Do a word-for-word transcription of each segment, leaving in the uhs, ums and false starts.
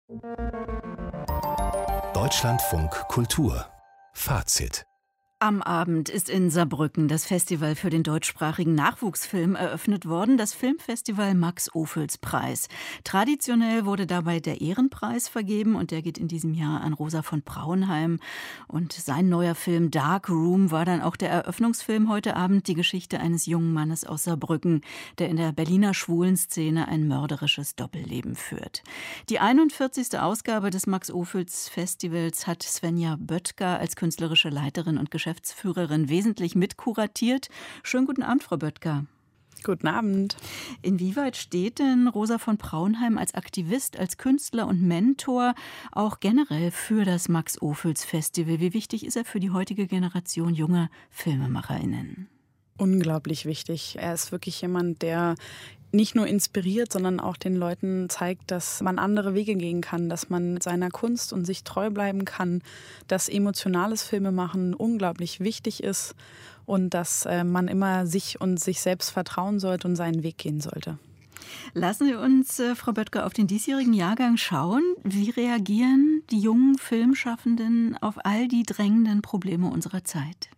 Deutschlandfunk Kultur Fazit. Am Abend ist in Saarbrücken das Festival für den deutschsprachigen Nachwuchsfilm eröffnet worden, das Filmfestival Max-Ophüls-Preis. Traditionell wurde dabei der Ehrenpreis vergeben und der geht in diesem Jahr an Rosa von Braunheim. Und sein neuer Film Dark Room war dann auch der Eröffnungsfilm heute Abend, die Geschichte eines jungen Mannes aus Saarbrücken, der in der Berliner Schwulenszene ein mörderisches Doppelleben führt. Die einundvierzigste Ausgabe des Max-Ophüls-Festivals hat Svenja Böttger als künstlerische Leiterin und Geschäftsführerin Geschäftsführerin wesentlich mitkuratiert. Schönen guten Abend, Frau Böttger. Guten Abend. Inwieweit steht denn Rosa von Braunheim als Aktivist, als Künstler und Mentor auch generell für das Max-Ophüls-Festival? Wie wichtig ist er für die heutige Generation junger FilmemacherInnen? Unglaublich wichtig. Er ist wirklich jemand, der nicht nur inspiriert, sondern auch den Leuten zeigt, dass man andere Wege gehen kann, dass man seiner Kunst und sich treu bleiben kann, dass emotionales Filmemachen unglaublich wichtig ist und dass äh, man immer sich und sich selbst vertrauen sollte und seinen Weg gehen sollte. Lassen Sie uns, äh, Frau Böttger, auf den diesjährigen Jahrgang schauen. Wie reagieren die jungen Filmschaffenden auf all die drängenden Probleme unserer Zeit?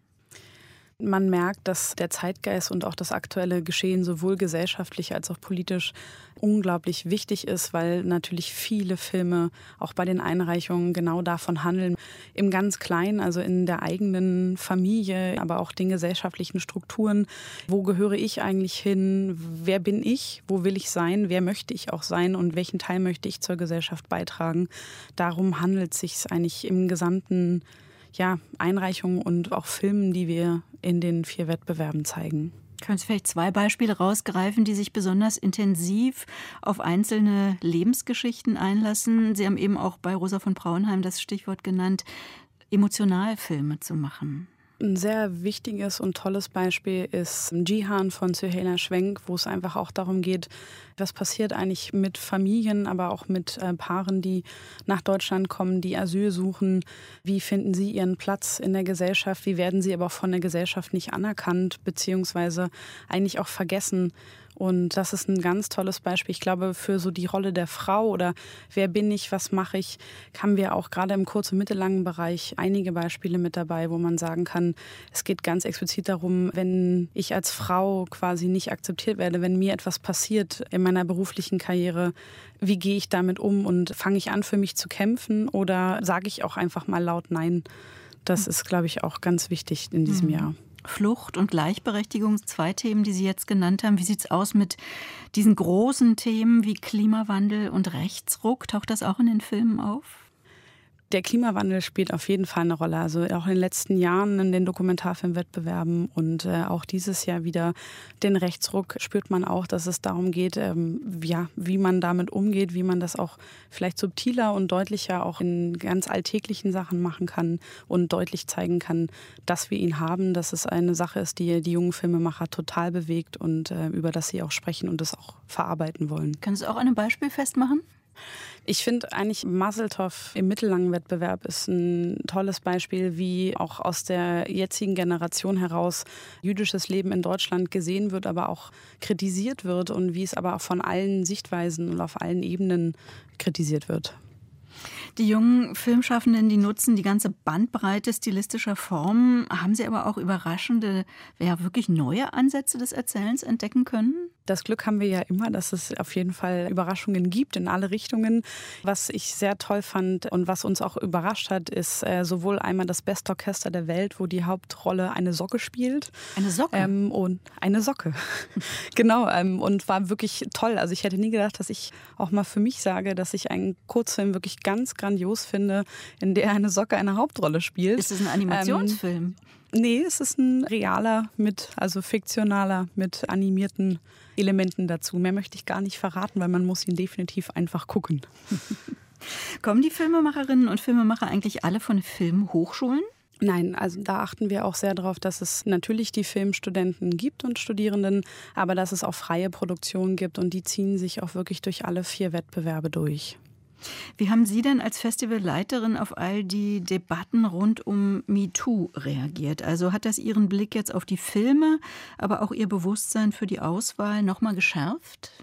Man merkt, dass der Zeitgeist und auch das aktuelle Geschehen sowohl gesellschaftlich als auch politisch unglaublich wichtig ist, weil natürlich viele Filme auch bei den Einreichungen genau davon handeln. Im ganz Kleinen, also in der eigenen Familie, aber auch den gesellschaftlichen Strukturen. Wo gehöre ich eigentlich hin? Wer bin ich? Wo will ich sein? Wer möchte ich auch sein? Und welchen Teil möchte ich zur Gesellschaft beitragen? Darum handelt es sich eigentlich im gesamten ja, Einreichungen und auch Filmen, die wir in den vier Wettbewerben zeigen. Können Sie vielleicht zwei Beispiele rausgreifen, die sich besonders intensiv auf einzelne Lebensgeschichten einlassen? Sie haben eben auch bei Rosa von Braunheim das Stichwort genannt, Emotionalfilme zu machen. Ein sehr wichtiges und tolles Beispiel ist Jihan von Süheyla Schwenk, wo es einfach auch darum geht, was passiert eigentlich mit Familien, aber auch mit äh, Paaren, die nach Deutschland kommen, die Asyl suchen. Wie finden sie ihren Platz in der Gesellschaft? Wie werden sie aber auch von der Gesellschaft nicht anerkannt, beziehungsweise eigentlich auch vergessen? Und das ist ein ganz tolles Beispiel. Ich glaube, für so die Rolle der Frau oder wer bin ich, was mache ich, haben wir auch gerade im kurz- und mittellangen Bereich einige Beispiele mit dabei, wo man sagen kann, es geht ganz explizit darum, wenn ich als Frau quasi nicht akzeptiert werde, wenn mir etwas passiert in meiner beruflichen Karriere, wie gehe ich damit um und fange ich an, für mich zu kämpfen oder sage ich auch einfach mal laut Nein? Das ist, glaube ich, auch ganz wichtig in diesem Mhm. Jahr. Flucht und Gleichberechtigung, zwei Themen, die Sie jetzt genannt haben. Wie sieht es aus mit diesen großen Themen wie Klimawandel und Rechtsruck? Taucht das auch in den Filmen auf? Der Klimawandel spielt auf jeden Fall eine Rolle. Also auch in den letzten Jahren in den Dokumentarfilmwettbewerben und äh, auch dieses Jahr wieder den Rechtsruck spürt man auch, dass es darum geht, ähm, ja, wie man damit umgeht, wie man das auch vielleicht subtiler und deutlicher auch in ganz alltäglichen Sachen machen kann und deutlich zeigen kann, dass wir ihn haben, dass es eine Sache ist, die die jungen Filmemacher total bewegt und äh, über das sie auch sprechen und das auch verarbeiten wollen. Können Sie es auch an einem Beispiel festmachen? Ich finde eigentlich Masseltoff im mittellangen Wettbewerb ist ein tolles Beispiel, wie auch aus der jetzigen Generation heraus jüdisches Leben in Deutschland gesehen wird, aber auch kritisiert wird und wie es aber auch von allen Sichtweisen und auf allen Ebenen kritisiert wird. Die jungen Filmschaffenden, die nutzen die ganze Bandbreite stilistischer Formen. Haben Sie aber auch überraschende, ja wirklich neue Ansätze des Erzählens entdecken können? Das Glück haben wir ja immer, dass es auf jeden Fall Überraschungen gibt in alle Richtungen. Was ich sehr toll fand und was uns auch überrascht hat, ist äh, sowohl einmal das beste Orchester der Welt, wo die Hauptrolle eine Socke spielt. Eine Socke? Ähm, und eine Socke. Genau. Ähm, und war wirklich toll. Also ich hätte nie gedacht, dass ich auch mal für mich sage, dass ich einen Kurzfilm wirklich ganz grandios finde, in der eine Socke eine Hauptrolle spielt. Ist es ein Animationsfilm? Ähm, Nee, es ist ein realer, mit, also fiktionaler, mit animierten Elementen dazu. Mehr möchte ich gar nicht verraten, weil man muss ihn definitiv einfach gucken. Kommen die Filmemacherinnen und Filmemacher eigentlich alle von Filmhochschulen? Nein, also da achten wir auch sehr darauf, dass es natürlich die Filmstudenten gibt und Studierenden, aber dass es auch freie Produktionen gibt und die ziehen sich auch wirklich durch alle vier Wettbewerbe durch. Wie haben Sie denn als Festivalleiterin auf all die Debatten rund um MeToo reagiert? Also hat das Ihren Blick jetzt auf die Filme, aber auch Ihr Bewusstsein für die Auswahl noch mal geschärft?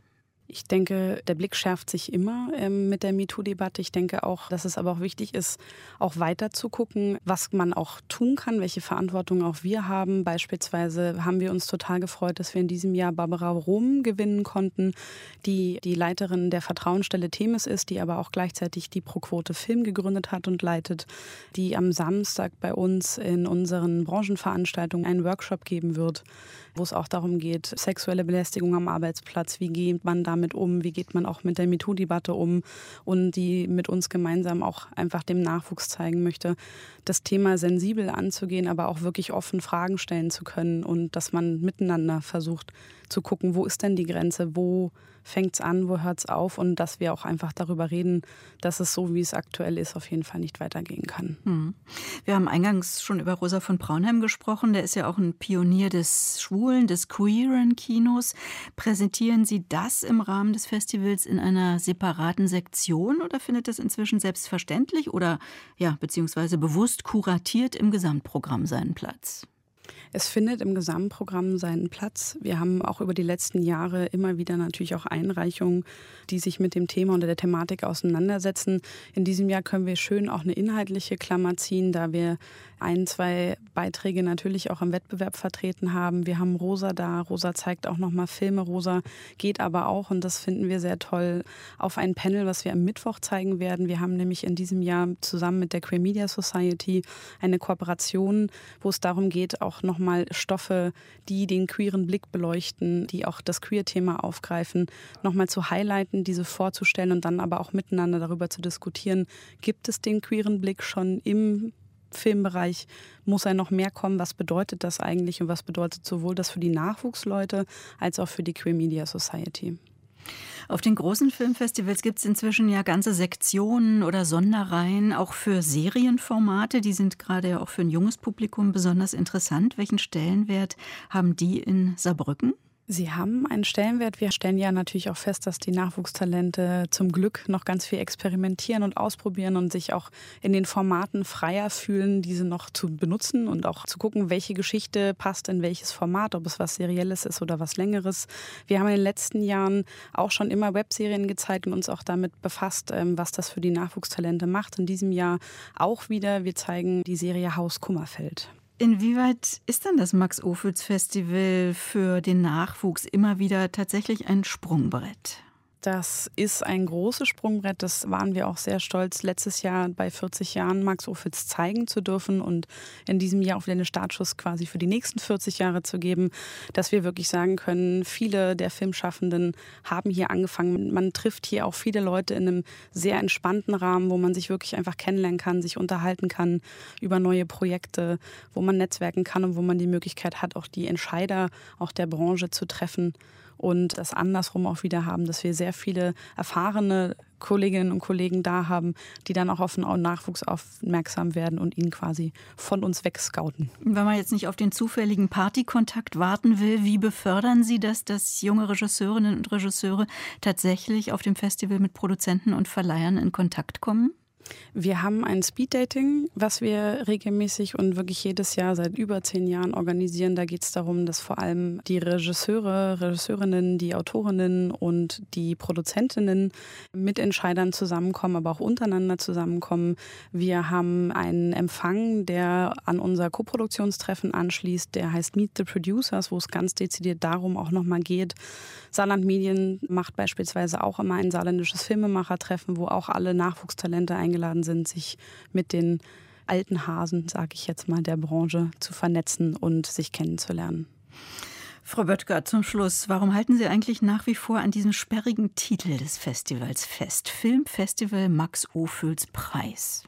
Ich denke, der Blick schärft sich immer ähm, mit der MeToo-Debatte. Ich denke auch, dass es aber auch wichtig ist, auch weiter zu gucken, was man auch tun kann, welche Verantwortung auch wir haben. Beispielsweise haben wir uns total gefreut, dass wir in diesem Jahr Barbara Rom gewinnen konnten, die die Leiterin der Vertrauensstelle Themis ist, die aber auch gleichzeitig die Pro Quote Film gegründet hat und leitet, die am Samstag bei uns in unseren Branchenveranstaltungen einen Workshop geben wird, wo es auch darum geht, sexuelle Belästigung am Arbeitsplatz, wie geht man damit um, wie geht man auch mit der MeToo-Debatte um und die mit uns gemeinsam auch einfach dem Nachwuchs zeigen möchte, das Thema sensibel anzugehen, aber auch wirklich offen Fragen stellen zu können und dass man miteinander versucht zu gucken, wo ist denn die Grenze, wo fängt es an, wo hört es auf und dass wir auch einfach darüber reden, dass es so, wie es aktuell ist, auf jeden Fall nicht weitergehen kann. Hm. Wir haben eingangs schon über Rosa von Braunheim gesprochen. Der ist ja auch ein Pionier des schwulen, des queeren Kinos. Präsentieren Sie das im Rahmen des Festivals in einer separaten Sektion oder findet das inzwischen selbstverständlich oder ja, beziehungsweise bewusst kuratiert im Gesamtprogramm seinen Platz? Es findet im Gesamtprogramm seinen Platz. Wir haben auch über die letzten Jahre immer wieder natürlich auch Einreichungen, die sich mit dem Thema oder der Thematik auseinandersetzen. In diesem Jahr können wir schön auch eine inhaltliche Klammer ziehen, da wir ein, zwei Beiträge natürlich auch im Wettbewerb vertreten haben. Wir haben Rosa da. Rosa zeigt auch nochmal Filme. Rosa geht aber auch, und das finden wir sehr toll, auf ein Panel, was wir am Mittwoch zeigen werden. Wir haben nämlich in diesem Jahr zusammen mit der Queer Media Society eine Kooperation, wo es darum geht, auch nochmal Stoffe, die den queeren Blick beleuchten, die auch das Queer-Thema aufgreifen, nochmal zu highlighten, diese vorzustellen und dann aber auch miteinander darüber zu diskutieren, gibt es den queeren Blick schon im Filmbereich, muss er noch mehr kommen, was bedeutet das eigentlich und was bedeutet sowohl das für die Nachwuchsleute als auch für die Queer Media Society. Auf den großen Filmfestivals gibt es inzwischen ja ganze Sektionen oder Sonderreihen, auch für Serienformate. Die sind gerade ja auch für ein junges Publikum besonders interessant. Welchen Stellenwert haben die in Saarbrücken? Sie haben einen Stellenwert. Wir stellen ja natürlich auch fest, dass die Nachwuchstalente zum Glück noch ganz viel experimentieren und ausprobieren und sich auch in den Formaten freier fühlen, diese noch zu benutzen und auch zu gucken, welche Geschichte passt in welches Format, ob es was Serielles ist oder was Längeres. Wir haben in den letzten Jahren auch schon immer Webserien gezeigt und uns auch damit befasst, was das für die Nachwuchstalente macht. In diesem Jahr auch wieder. Wir zeigen die Serie Haus Kummerfeld. Inwieweit ist denn das Max-Ophüls-Festival für den Nachwuchs immer wieder tatsächlich ein Sprungbrett? Das ist ein großes Sprungbrett. Das waren wir auch sehr stolz, letztes Jahr bei vierzig Jahren Max Ophüls zeigen zu dürfen und in diesem Jahr auch wieder einen Startschuss quasi für die nächsten vierzig Jahre zu geben, dass wir wirklich sagen können, viele der Filmschaffenden haben hier angefangen. Man trifft hier auch viele Leute in einem sehr entspannten Rahmen, wo man sich wirklich einfach kennenlernen kann, sich unterhalten kann über neue Projekte, wo man netzwerken kann und wo man die Möglichkeit hat, auch die Entscheider auch der Branche zu treffen. Und das andersrum auch wieder haben, dass wir sehr viele erfahrene Kolleginnen und Kollegen da haben, die dann auch auf den Nachwuchs aufmerksam werden und ihn quasi von uns wegscouten. Wenn man jetzt nicht auf den zufälligen Partykontakt warten will, wie befördern Sie das, dass junge Regisseurinnen und Regisseure tatsächlich auf dem Festival mit Produzenten und Verleihern in Kontakt kommen? Wir haben ein Speeddating, was wir regelmäßig und wirklich jedes Jahr seit über zehn Jahren organisieren. Da geht es darum, dass vor allem die Regisseure, Regisseurinnen, die Autorinnen und die Produzentinnen mit Entscheidern zusammenkommen, aber auch untereinander zusammenkommen. Wir haben einen Empfang, der an unser Koproduktionstreffen anschließt. Der heißt Meet the Producers, wo es ganz dezidiert darum auch nochmal geht. Saarland Medien macht beispielsweise auch immer ein saarländisches Filmemachertreffen, wo auch alle Nachwuchstalente eingeladen sind, sich mit den alten Hasen, sage ich jetzt mal, der Branche zu vernetzen und sich kennenzulernen. Frau Böttger, zum Schluss, warum halten Sie eigentlich nach wie vor an diesem sperrigen Titel des Festivals fest? Filmfestival Max Ophüls Preis.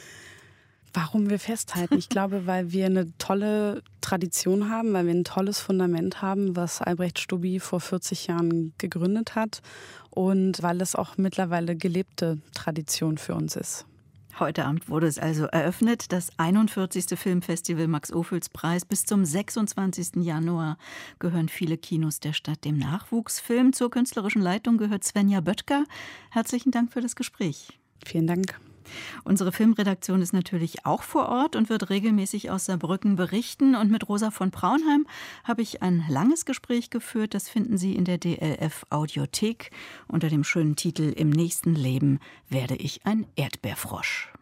Warum wir festhalten? Ich glaube, weil wir eine tolle Tradition haben, weil wir ein tolles Fundament haben, was Albrecht Stubbi vor vierzig Jahren gegründet hat und weil es auch mittlerweile gelebte Tradition für uns ist. Heute Abend wurde es also eröffnet, das einundvierzigste Filmfestival Max Ophüls Preis. Bis zum sechsundzwanzigsten Januar gehören viele Kinos der Stadt dem Nachwuchsfilm. Zur künstlerischen Leitung gehört Svenja Böttger. Herzlichen Dank für das Gespräch. Vielen Dank. Unsere Filmredaktion ist natürlich auch vor Ort und wird regelmäßig aus Saarbrücken berichten. Und mit Rosa von Braunheim habe ich ein langes Gespräch geführt. Das finden Sie in der D L F-Audiothek unter dem schönen Titel »Im nächsten Leben werde ich ein Erdbeerfrosch«.